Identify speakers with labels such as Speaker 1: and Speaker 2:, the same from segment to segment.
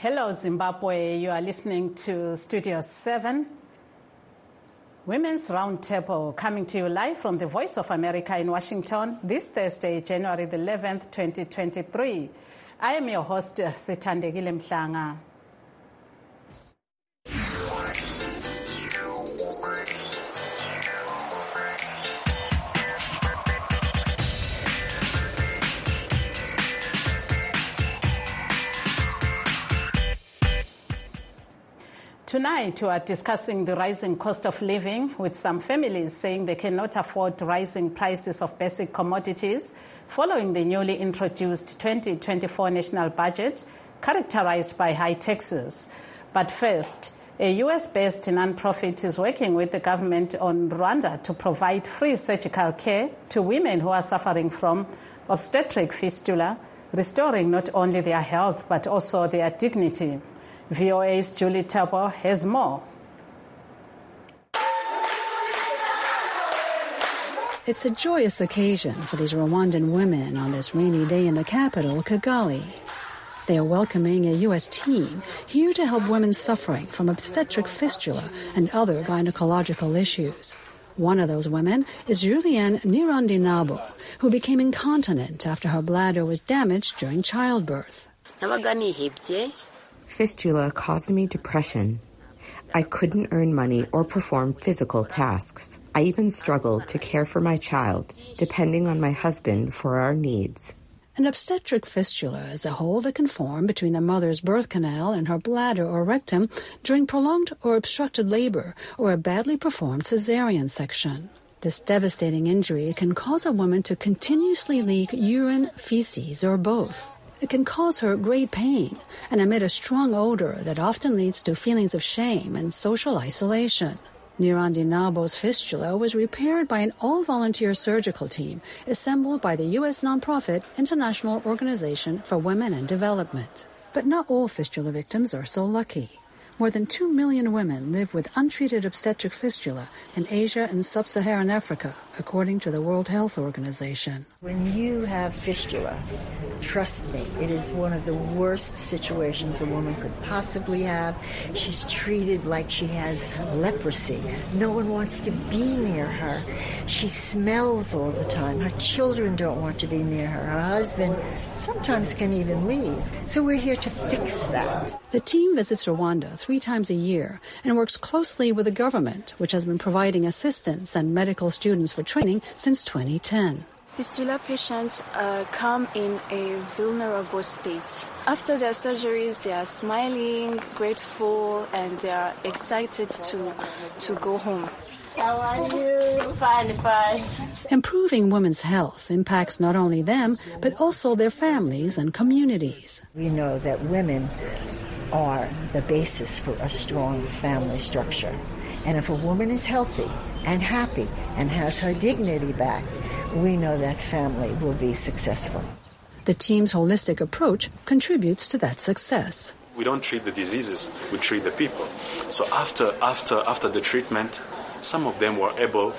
Speaker 1: Hello, Zimbabwe. You are listening to Studio 7. Women's Roundtable coming to you live from the Voice of America in Washington this Thursday, January the 11th, 2023. I am your host, Sithandegile Mhlanga. Tonight, we are discussing the rising cost of living, with some families saying they cannot afford rising prices of basic commodities following the newly introduced 2024 national budget, characterized by high taxes. But first, a U.S.-based nonprofit is working with the government on Rwanda to provide free surgical care to women who are suffering from obstetric fistula, restoring not only their health but also their dignity. VOA's Julie Tabo has more.
Speaker 2: It's a joyous occasion for these Rwandan women on this rainy day in the capital, Kigali. They are welcoming a U.S. team here to help women suffering from obstetric fistula and other gynecological issues. One of those women is Julienne Nirandinabo, who became incontinent after her bladder was damaged during childbirth.
Speaker 3: Fistula caused me depression. I couldn't earn money or perform physical tasks. I even struggled to care for my child, depending on my husband for our needs.
Speaker 2: An obstetric fistula is a hole that can form between the mother's birth canal and her bladder or rectum during prolonged or obstructed labor or a badly performed cesarean section. This devastating injury can cause a woman to continuously leak urine, feces, or both. It can cause her great pain and emit a strong odor that often leads to feelings of shame and social isolation. Nirandinabo's fistula was repaired by an all-volunteer surgical team assembled by the U.S. nonprofit International Organization for Women and Development. But not all fistula victims are so lucky. More than 2 million women live with untreated obstetric fistula in Asia and sub-Saharan Africa, according to the World Health Organization.
Speaker 4: When you have fistula, trust me, it is one of the worst situations a woman could possibly have. She's treated like she has leprosy. No one wants to be near her. She smells all the time. Her children don't want to be near her. Her husband sometimes can even leave. So we're here to fix that.
Speaker 2: The team visits Rwanda 3 times a year and works closely with the government, which has been providing assistance and medical students for training since 2010.
Speaker 5: Fistula patients come in a vulnerable state. After their surgeries, they are smiling, grateful, and they are excited to go home.
Speaker 4: How are you? Fine.
Speaker 2: Improving women's health impacts not only them, but also their families and communities.
Speaker 4: We know that women are the basis for a strong family structure. And if a woman is healthy and happy and has her dignity back, we know that family will be successful.
Speaker 2: The team's holistic approach contributes to that success.
Speaker 6: We don't treat the diseases, we treat the people. So after the treatment, some of them were able,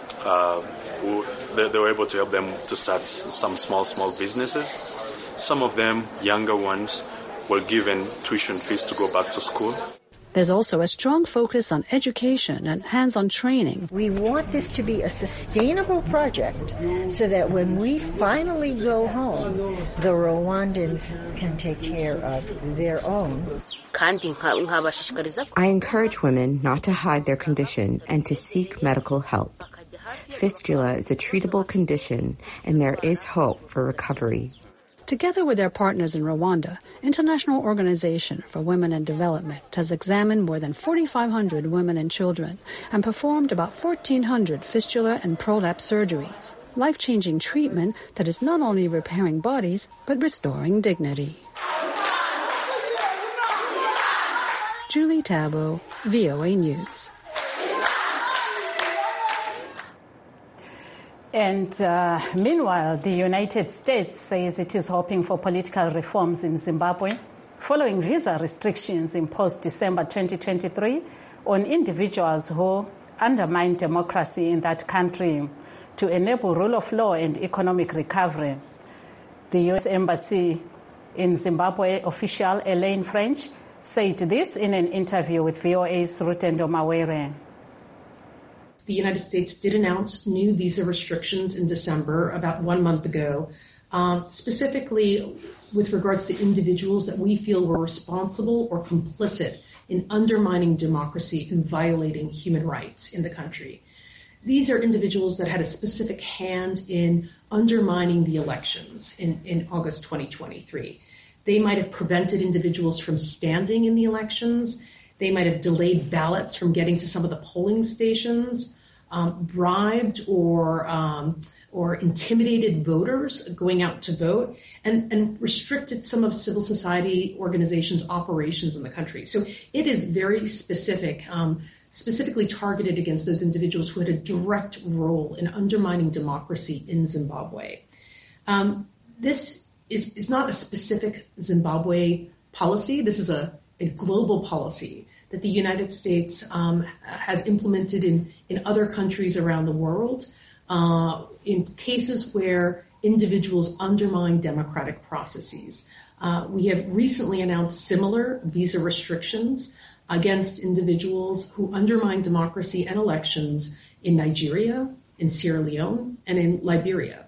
Speaker 6: they were able to help them to start some small businesses. Some of them, younger ones, were given tuition fees to go back to school.
Speaker 2: There's also a strong focus on education and hands-on training.
Speaker 4: We want this to be a sustainable project so that when we finally go home, the Rwandans can take care of their own.
Speaker 3: I encourage women not to hide their condition and to seek medical help. Fistula is a treatable condition, and there is hope for recovery.
Speaker 2: Together with their partners in Rwanda, International Organization for Women and Development has examined more than 4,500 women and children and performed about 1,400 fistula and prolapse surgeries, life-changing treatment that is not only repairing bodies, but restoring dignity. Julie Tabo, VOA News.
Speaker 1: And meanwhile, the United States says it is hoping for political reforms in Zimbabwe following visa restrictions imposed December 2023 on individuals who undermine democracy in that country to enable rule of law and economic recovery. The U.S. Embassy in Zimbabwe, official Elaine French said this in an interview with VOA's Rutendo Mawere.
Speaker 7: The United States did announce new visa restrictions in December, about 1 month ago, specifically with regards to individuals that we feel were responsible or complicit in undermining democracy and violating human rights in the country. These are individuals that had a specific hand in undermining the elections in August 2023. They might have prevented individuals from standing in the elections. They might have delayed ballots from getting to some of the polling stations, bribed or intimidated voters going out to vote, and restricted some of civil society organizations' operations in the country. So it is very specific, specifically targeted against those individuals who had a direct role in undermining democracy in Zimbabwe. This is not a specific Zimbabwe policy. This is a global policy that the United States has implemented in other countries around the world in cases where individuals undermine democratic processes. We have recently announced similar visa restrictions against individuals who undermine democracy and elections in Nigeria, in Sierra Leone, and in Liberia.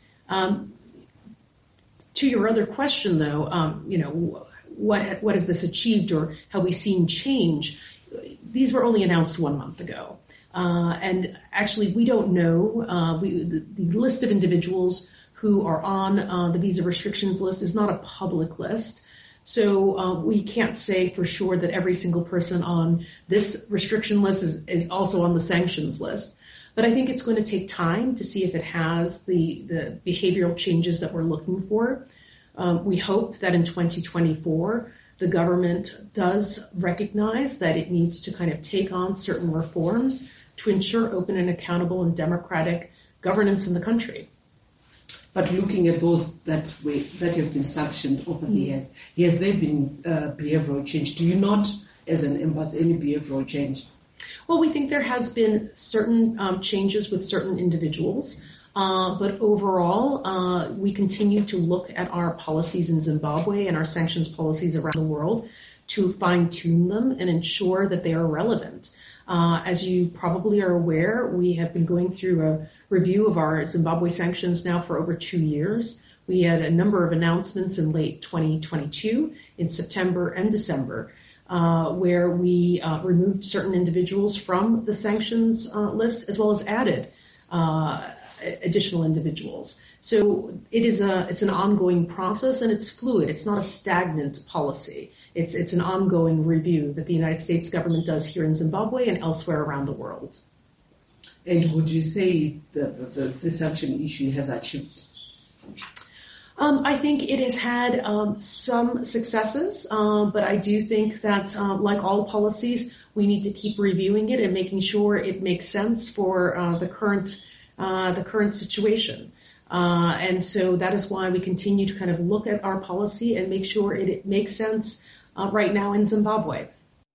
Speaker 7: To your other question, though, what has this achieved or have we seen change? These were only announced 1 month ago. And actually, we don't know. The list of individuals who are on the visa restrictions list is not a public list. So we can't say for sure that every single person on this restriction list is also on the sanctions list. But I think it's going to take time to see if it has the behavioral changes that we're looking for. We hope that in 2024, the government does recognize that it needs to kind of take on certain reforms to ensure open and accountable and democratic governance in the country.
Speaker 8: But looking at those that have been sanctioned over the years, has there been behavioral change? Do you not, as an embassy, any behavioral change?
Speaker 7: Well, we think there has been certain changes with certain individuals. But overall, we continue to look at our policies in Zimbabwe and our sanctions policies around the world to fine-tune them and ensure that they are relevant. As you probably are aware, we have been going through a review of our Zimbabwe sanctions now for over 2 years. We had a number of announcements in late 2022, in September and December, where we removed certain individuals from the sanctions list as well as added additional individuals. So it's an ongoing process and it's fluid. It's not a stagnant policy. It's an ongoing review that the United States government does here in Zimbabwe and elsewhere around the world.
Speaker 8: And would you say the sanction issue has achieved?
Speaker 7: I think it has had some successes, but I do think that, like all policies, we need to keep reviewing it and making sure it makes sense for the current situation. And so that is why we continue to kind of look at our policy and make sure it makes sense right now in Zimbabwe.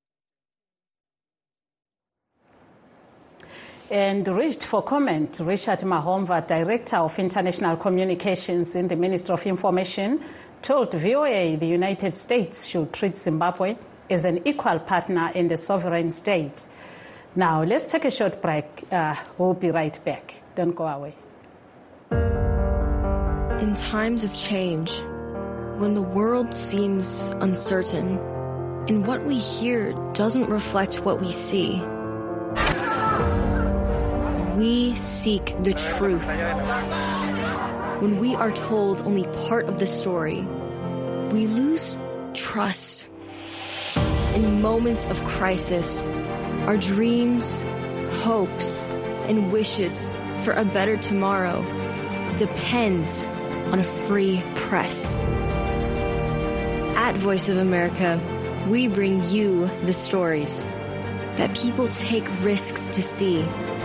Speaker 1: And reached for comment, Richard Mahomva, Director of International Communications in the Ministry of Information, told VOA the United States should treat Zimbabwe as an equal partner in the sovereign state. Now, let's take a short break. We'll be right back. Don't go away.
Speaker 9: In times of change, when the world seems uncertain and what we hear doesn't reflect what we see, we seek the truth. When we are told only part of the story, we lose trust. In moments of crisis, our dreams, hopes, and wishes for a better tomorrow depend on a free press. At Voice of America, we bring you the stories that people take risks to see.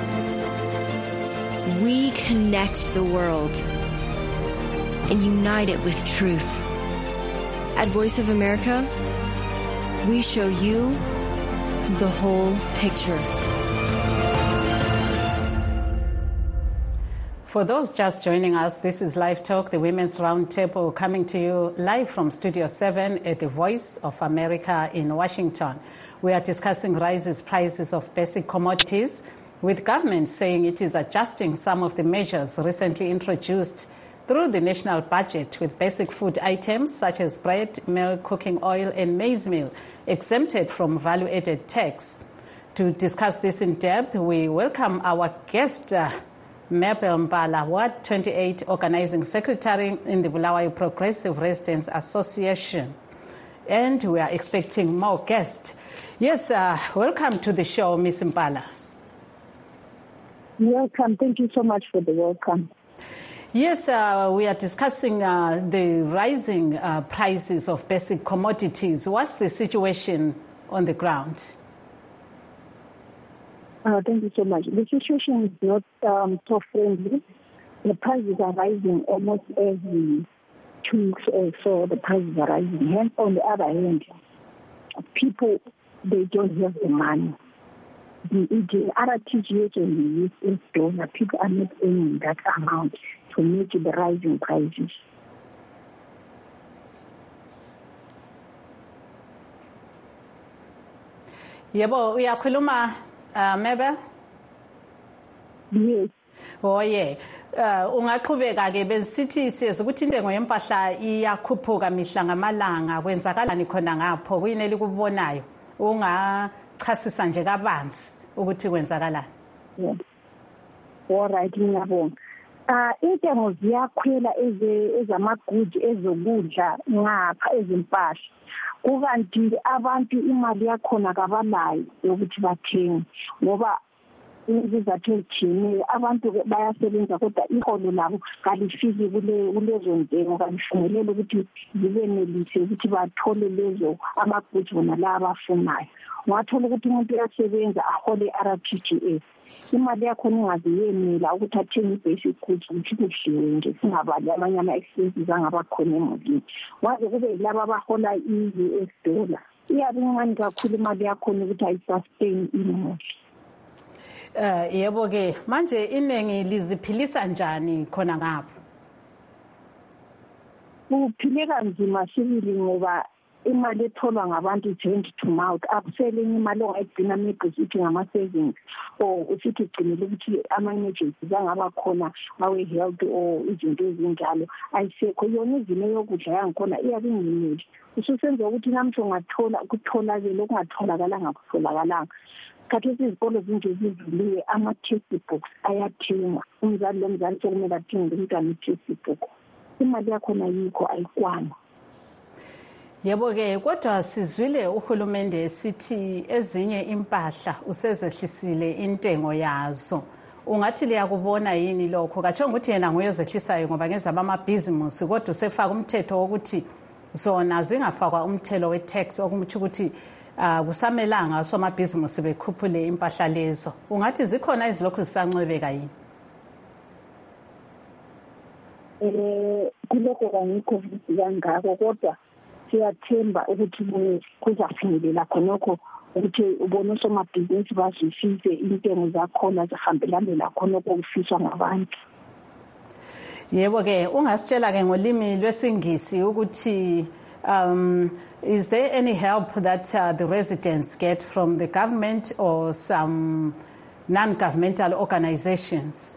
Speaker 9: We connect the world and unite it with truth. At Voice of America, we show you the whole picture.
Speaker 1: For those just joining us, this is Live Talk, the Women's Roundtable, coming to you live from Studio 7 at the Voice of America in Washington. We are discussing prices of basic commodities, with government saying it is adjusting some of the measures recently introduced through the national budget, with basic food items such as bread, milk, cooking oil and maize meal exempted from value-added tax. To discuss this in depth, we welcome our guest, Mabel Mbala, Ward 28 Organizing Secretary in the Bulawayo Progressive Residents Association. And we are expecting more guests. Yes, welcome to the show, Ms. Mbala.
Speaker 10: Welcome. Thank you so much for the welcome.
Speaker 1: Yes, we are discussing the rising prices of basic commodities. What's the situation on the ground?
Speaker 10: Thank you so much. The situation is not so friendly. The prices are rising almost every 2 weeks or so. The prices are rising. Hence, on the other hand, people, they don't have the money. The RTGS and the US dollar, people are not earning that amount to meet the rising prices.
Speaker 1: Yebo, uyakhuluma Mabel?
Speaker 10: Yes.
Speaker 1: Oh yeah. Ungaqhubeka ke besithi siyazi ukuthi intengo yempahla iyakhuphuka mihla ngamalanga, kwenzakalani khona ngapho kuyineli kubonayo ungachasisa nje kabanzi ukuthi kwenzakalani?
Speaker 10: Yeah. All right, ngiyabonga. Intengo ziyakhwela ezamagudi ezokudla ngapha ezimpahla. Kukanti abantu imali yakhona kabanayo yokuthi bathenge ngoba izizathu ezithile abantu bayasebenza kodwa iholo labo kalifiki kulezo ntengo, kalifinyelele ukuthi zibenelise ukuthi bathole lezo amagudi bona la abafunayo. Ungathola ukuthi umuntu uyasebenza ahole RTGS, imali yakhona ingaziyenela ukuthi athenge basic goods ukuthi kudliwe nje, singabali amanye ama-expenses angabakhona emulini. Waze kube laba abahola i-US dollar, iyabe incane kakhulu imali yakhona ukuthi ayisustain imali.
Speaker 1: Yebo ke manje iningi liziphilisa njani khona ngapho?
Speaker 10: Kuphileka nzima sibili ngoba imali etholwa ngabantu hand to mouth, akuselenye imali ongayigcina maybe ngama-savings or usithi ugcinele ukuthi ama-emergencies angaba khona awe-health or izinto ezinjalo ayisekho. Yona izimo yokudla yangikhona iyabe ingeneli, ususenza ukuthi namhla ungathola ukutholakele okungatholakalanga kutholakalanga. Khathesi izikolo zinje zivuliwe, ama-textbooks ayathengwa, umzali lomzali sokumele athenge umntwana i-textbook, imali yakhona yikho ayikwani.
Speaker 1: Yebo ke kodwa sizwile uhulumende sithi ezinye impahla usezehlisile intengo yazo. Ungathi liyakubona yini lokho? Katsho ukuthi yena nguyozehlisayo ngoba ngezaba amabhizimusi, kodwa usefaka umthetho wokuthi zona zingafakwa umthelo we-tax, okumuthi ukuthi kusamelanga somabhizimusi bekhuphule impahla lezo. Ungathi zikhona izilokhu zisancwebeka yini?
Speaker 10: Kulokho kangikho kangako kodwa siyathemba ukuthi kuzafinyelela khonokho ukuthi ubone somabhizinisi bazwisise intengo zakhona zihambelane lakhonokho okufiswa ngabantu.
Speaker 1: Yebo ke ungasitshela ke ngolimi lwesingisi ukuthi is there any help that the residents get from the government or some non-governmental organizations?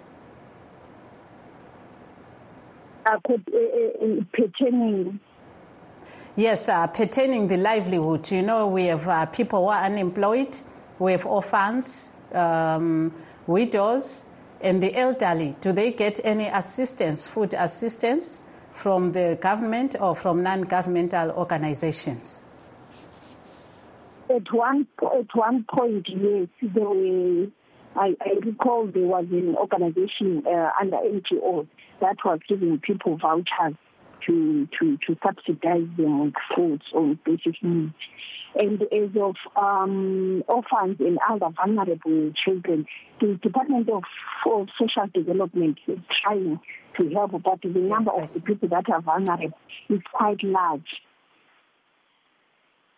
Speaker 10: Pertaining.
Speaker 1: Yes, pertaining the livelihood. You know, we have people who are unemployed, we have orphans, widows, and the elderly. Do they get any assistance, food assistance, from the government or from non-governmental organizations?
Speaker 10: At one point, yes, I recall there was an organization under NGO that was giving people vouchers to subsidize them with foods or basic needs. And as of orphans and other vulnerable children, the Department of Social Development is trying to help, but the number of the people that are vulnerable is quite large.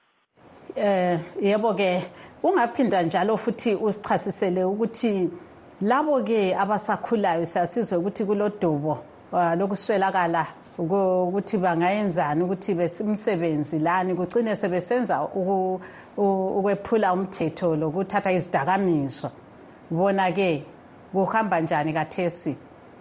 Speaker 1: Yebo ke ungaphinda njalo futhi usichasisele ukuthi Labo ke abasakhulayo sasizwe ukuthi kulodubo lokuswelakala ukuthi bangayenzani ukuthi besimsebenzi lani kugcine sebesenza ukwephula umthetho lokuthatha izidakamizwa. Bona ke kuhamba njani kathesi?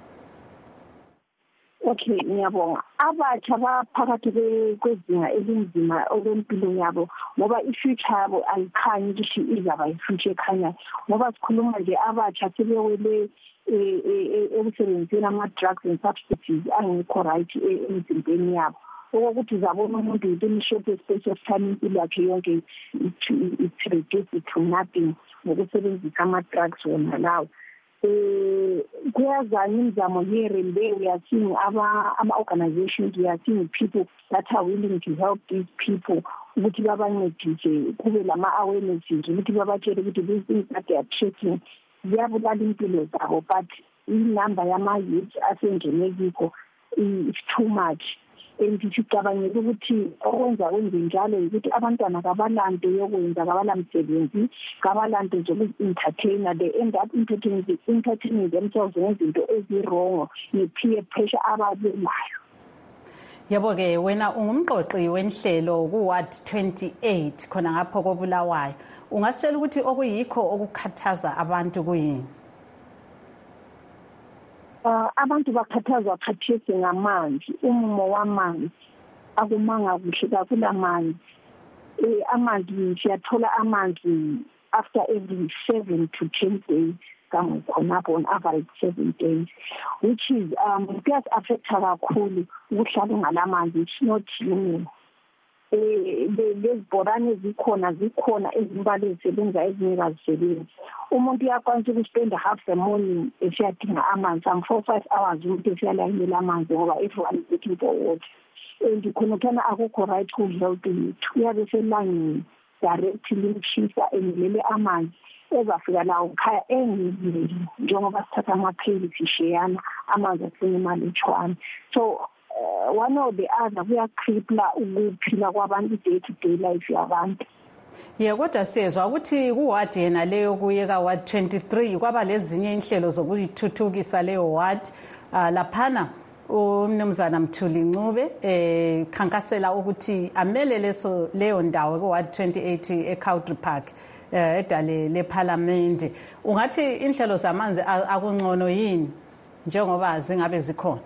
Speaker 10: Okay, ngiyabonga. Abatsha baphakathi kwezinga elinzima okwempilo yabo ngoba i-future yabo ayikhanyi ukuthi izaba i-future ekhanyayo. Ngoba sikhuluma nje abatsha sebewele ekusebenziseni ama-drugs and substances angekho right emzimbeni yabo. Okokuthi uzabona umuntu within a short space of time impilo yakhe yonke it's reduced to nothing ngokusebenzisa ama-drugs wona lawo. Kuyazana imizamo here and there. We are seeing ama-organizations, we are seeing people that are willing to help these people ukuthi babancedise kube lama-awarenesses ukuthi babatshele ukuthi these things that they are taking ziyabulala impilo zabo, but inumber yama-youth asengenekiko is too much. And sicabangela ukuthi okwenza kwenze njalo ukuthi abantwana kabalanto yokwenza, kabalamsebenzi, kabalanto zoku-entertainer. They end up entertaining themselves ngezinto ezirongo ne-peer pressure ababelayo.
Speaker 1: Yebo-ke wena ungumqoqi wenhlelo ku-Ward 28 khona ngapho koBulawayo. Ungasitshela ukuthi okuyikho okukhathaza abantu kuyini?
Speaker 10: Abantu bakhathazwa khathesi ngamanzi, umumo wamanzi akumanga kuhle kakhulu amanzi. Amanzi siyathola amanzi after every 7 to 10 days khonapho on average 7 days, which is kuyas-affecta kakhulu ukuhlala ungalamanzi. It's not lezibhorane zikhona ezimbalwa ezisebenza ezinye kazisebenzi. Umuntu uyakwanisa ukuspenda half the morning esiyadinga amanzi, some 4-5 hours umuntu esiyalayinela amanzi ngoba everyone is looking for water. And khona akukho right ku-health yethu. Uyabe selangeni directly limshisa emilele amanzi ezafika lawo khaya engizili njengoba sithatha amapheli sisheyana amanzi ahlele imalutshwana. So one or the other kuyakripla ukuphila kwabantu day-to-day life yabantu.
Speaker 1: Kodwa siyezwa ukuthi kuward yena leyo kuye ka-Ward 23 kwaba lezinye inhlelo zokuyithuthukisa leyo ward. Laphana uMnumzana Mthuli Ncube khankasela ukuthi amele leyo ndawo ku-Ward 28 eCountry Park edale lePhalamende. Ungathi inhlelo zamanzi akungcono yini njengoba zingabe zikhona?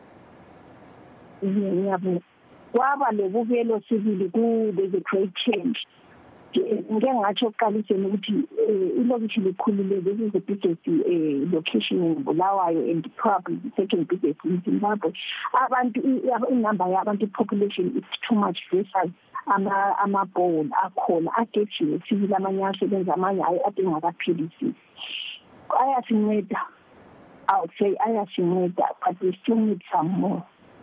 Speaker 10: Ngiyabona kwaba lebukelo sibili there's a great change. Ngeke ngatsho kuqaliseni ukuthi ilokishi likhulile. This is the biggest location in Bulawayo and probably the second biggest in Zimbabwe. Abantu inumber yabantu population is too much versus amabholo akhona agejiwe sibili amanye asebenza amanye adingakaphilisi. Ayasinceda, I would say ayasinceda, but we still need some more.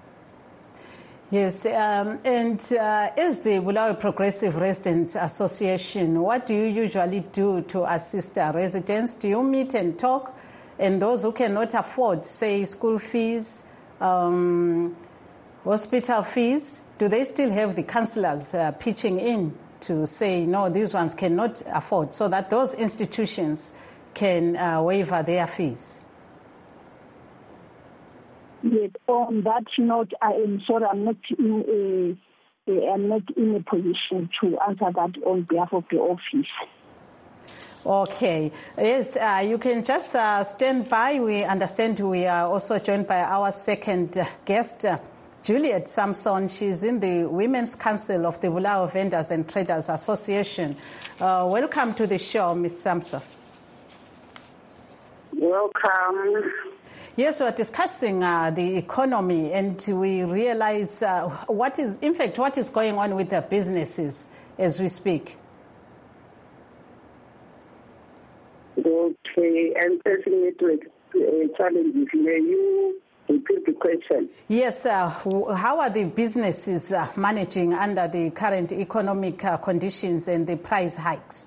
Speaker 1: Yes, and as the Bulawayo Progressive Residents Association, what do you usually do to assist our residents? Do you meet and talk? And those who cannot afford, say, school fees, hospital fees, do they still have the councillors pitching in to say, no, these ones cannot afford, so that those institutions can waiver their fees?
Speaker 10: Yes, on that note, I am sorry, I'm not in a position to answer that on behalf of the office.
Speaker 1: Okay. Yes, you can just stand by. We understand we are also joined by our second guest, Juliet Samson. She's in the Women's Council of the Bulawayo Vendors and Traders Association. Welcome to the show, Ms. Samson.
Speaker 11: Welcome.
Speaker 1: Yes, we are discussing the economy, and we realize what is going on with the businesses as we speak.
Speaker 11: Okay, and facing network challenges. May you repeat the question? Yes,
Speaker 1: how are the businesses managing under the current economic conditions and the price hikes?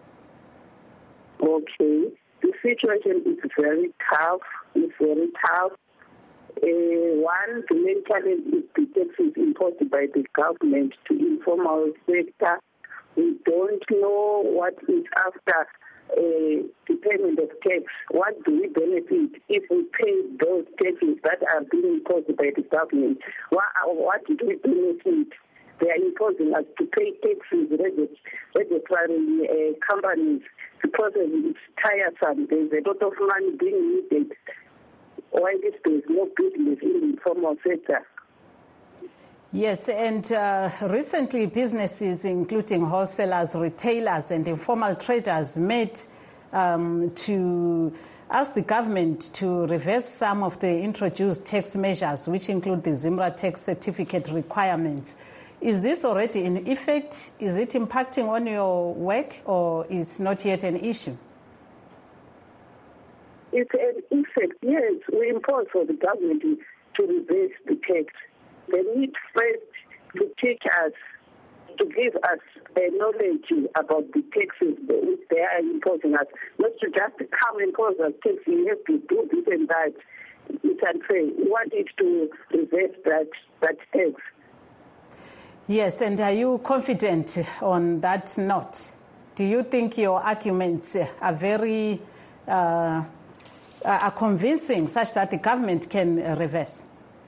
Speaker 11: Okay, the situation is very tough. It's very tough. One, the main challenge is the taxes imposed by the government to informal sector. We don't know what is after the payment of tax. What do we benefit if we pay those taxes that are being imposed by the government? What do we benefit? They are imposing us to pay taxes regularly companies because it's tiresome. There's a lot of money being needed. Why there's no business in the informal sector?
Speaker 1: Yes, and recently businesses, including wholesalers, retailers, and informal traders, met to ask the government to reverse some of the introduced tax measures, which include the ZIMRA tax certificate requirements. Is this already in effect? Is it impacting on your work, or is not yet an issue?
Speaker 11: It's an effect, yes. We impose for the government to reverse the tax. They need first to teach us, to give us knowledge about the taxes which they are imposing us, not to just come and impose us taxes. You have to do this and that. It's unfair. We want it to reverse that tax.
Speaker 1: Yes, and are you confident on that note? Do you think your arguments are very are convincing, such that the government can reverse?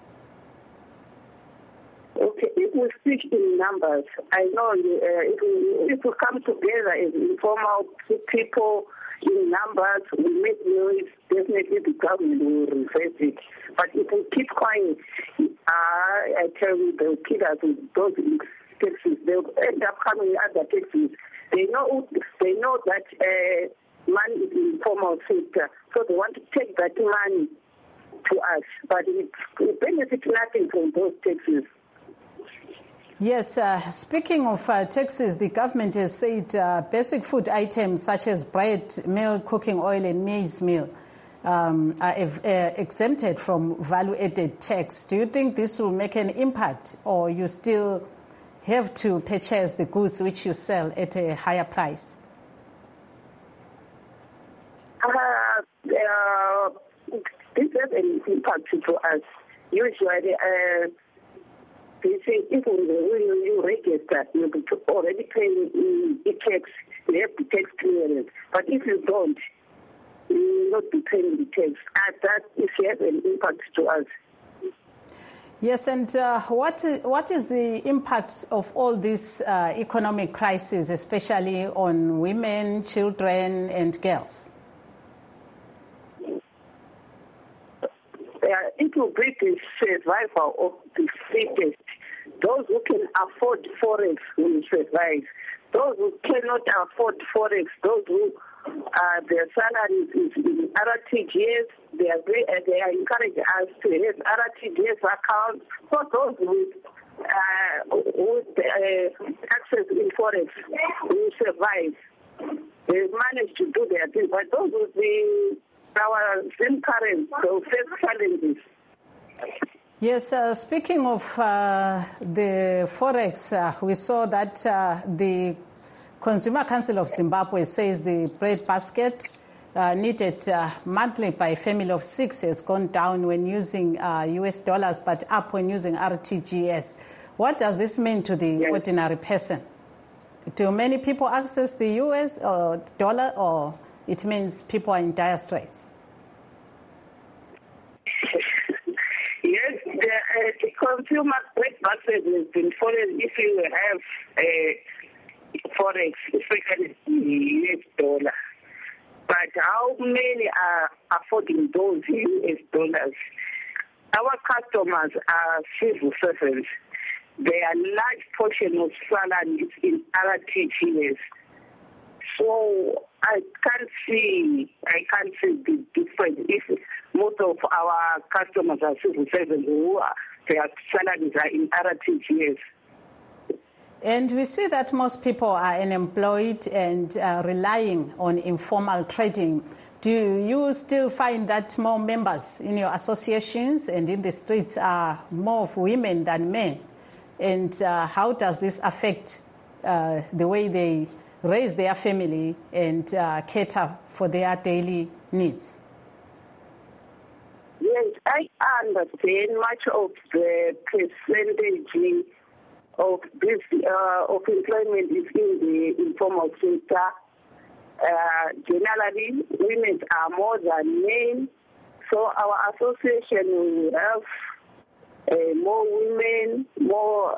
Speaker 11: Okay, if we speak in numbers, I know if we come together as informal people in numbers, we make noise, definitely the government will reverse it. But if we keep quiet, I tell you, they'll kill us with those taxes. They'll end up coming other taxes. They know that money is in the informal sector, so they want to take that money to us. But we benefit nothing from those taxes.
Speaker 1: Yes, speaking of taxes, the government has said basic food items such as bread, milk, cooking oil, and maize meal are exempted from value-added tax. Do you think this will make an impact, or you still have to purchase the goods which you sell at a higher price?
Speaker 11: This has an impact to us. Usually, they say if you register, you'll be already paying the tax. You have the tax clearance. But if you don't, you will not be paying the tax. That has an impact to us.
Speaker 1: Yes, and what is the impact of all this economic crisis, especially on women, children, and girls?
Speaker 11: It will be the survival of the fittest. Those who can afford Forex will survive. Those who cannot afford Forex, those who their salaries is in RTGS, they are encouraging us to have RTGS accounts. For those with access in Forex will survive. They manage to do their thing. But those with our same currents, they'll face challenges.
Speaker 1: Yes, speaking of the Forex, we saw that the Consumer Council of Zimbabwe says the bread basket needed monthly by a family of 6 has gone down when using US dollars, but up when using RTGS. What does this mean to the ordinary person? Do many people access the US dollar, or it means people are in dire straits?
Speaker 11: Yes, the consumer bread basket has been followed if you have Forex, especially the US dollar. But how many are affording those US dollars? Our customers are civil servants. Their large portion of salary is in RTGS. So I can't see the difference if most of our customers are civil servants who their salaries are in RTGS.
Speaker 1: And we see that most people are unemployed and relying on informal trading. Do you still find that more members in your associations and in the streets are more of women than men? And how does this affect the way they raise their family and cater for their daily needs?
Speaker 11: Yes, I understand much of the percentage of this of employment is in the informal sector. Generally, women are more than men, so our association will have more women, more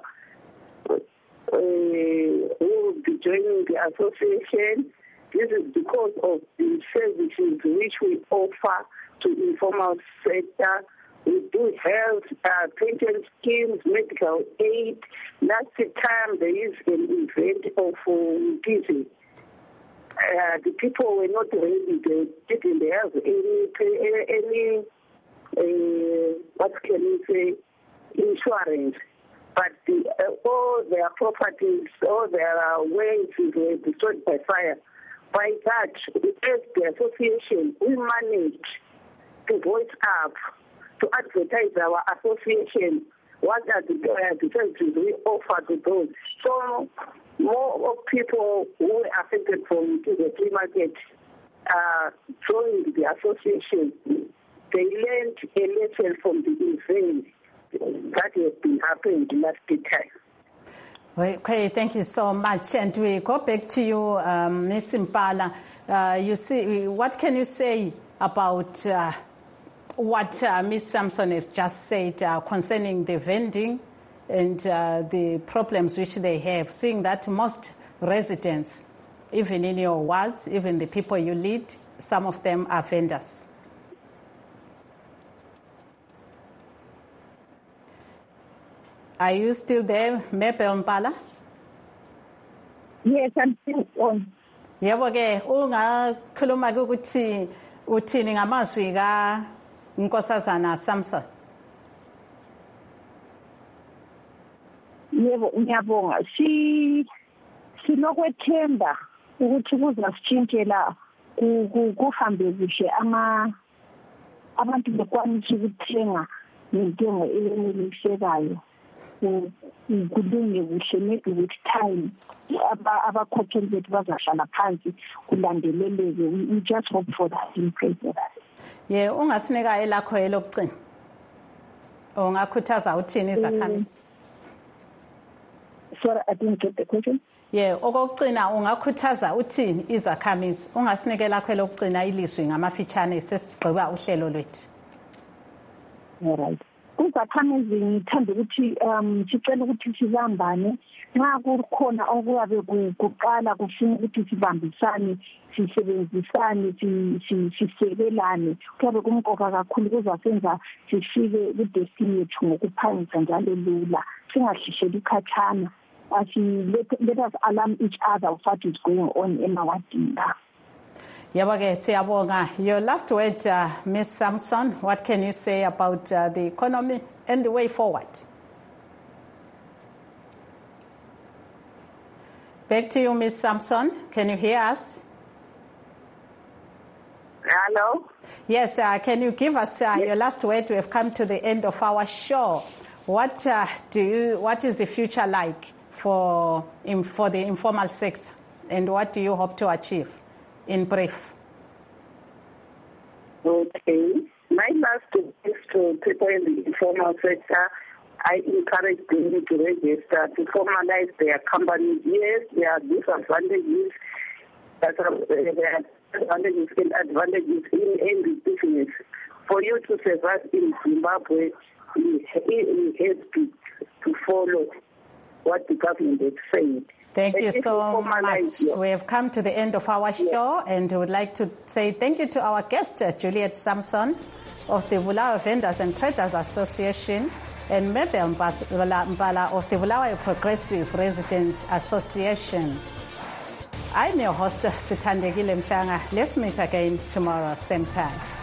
Speaker 11: who will be joining the association. This is because of the services which we offer to the informal sector. We do health, pension schemes, medical aid. Last time there is an event of Mkhize. The people were not ready. They didn't have any what can you say, insurance. But all their properties, all their ways were destroyed by fire. By that, as the association, we managed to voice up, to advertise our association, what are the services we offer to those. So more people who were affected from the free market joined the association. They learned a lesson from the event that has been happening last time.
Speaker 1: Okay, thank you so much. And we go back to you, Ms. Mpala. You see, what can you say about what Ms. Sampson has just said concerning the vending and the problems which they have, seeing that most residents, even in your wards, even the people you lead, some of them are vendors? Are you still there, Mabel Mpala?
Speaker 10: Yes, I'm still on.
Speaker 1: Yebo ke ungakhuluma ukuthi uthini ngamazwi ka Nkosazana Sampson?
Speaker 10: Yebo, ngiyabonga. Sinokwethemba ukuthi kuzasitshintshela kuhambe kuhle abantu bekwanisa ukuthenga ngentengo enelisekayo. Kulunge kuhle maybe with time abakhokheli bethu bazahlala phansi kulandeleleke. We just hope for that in praise for that.
Speaker 1: Yeah, ungasinika elakho elokugcina ungakhuthaza uthini izakhamisi?
Speaker 10: Sorry, I didn't get the question.
Speaker 1: Yeah, okugcina ungakhuthaza uthini izakhamisi? Ungasinika elakho elokugcina ilizwi ngamafitshane sesigqiba uhlelo lwethu.
Speaker 10: All right. Kuzakhamizi ngithanda ukuthi sicela ukuthi sibambane nxa kukhona okuyabe kuqala kufuna ukuthi sibambisane sisebenzisane sisekelane kuyabe kumqoka kakhulu kuzasenza sifike kudestiny yethu ngokuphangisa njalo lula singahlisheli ikhathana. Let us alarm each other of what is going on in our dinga.
Speaker 1: Your last word, Ms. Sampson, what can you say about the economy and the way forward? Back to you, Ms. Sampson. Can you hear us?
Speaker 11: Hello?
Speaker 1: Yes, can you give us your last word? We have come to the end of our show. What is the future like for the informal sector, and what do you hope to achieve? In brief.
Speaker 11: Okay. My last is to people in the informal sector. I encourage them to register, to formalize their companies. Yes, there are disadvantages. There are advantages in any business. For you to survive in Zimbabwe, you have to follow what the government is saying.
Speaker 1: Thank you so much. We have come to the end of our show, and we would like to say thank you to our guest, Juliet Sampson of the Bulawayo Vendors and Traders Association, and Mabel Mpala of the Bulawayo Progressive Resident Association. I'm your host, Sithandegile Mhlanga. Let's meet again tomorrow, same time.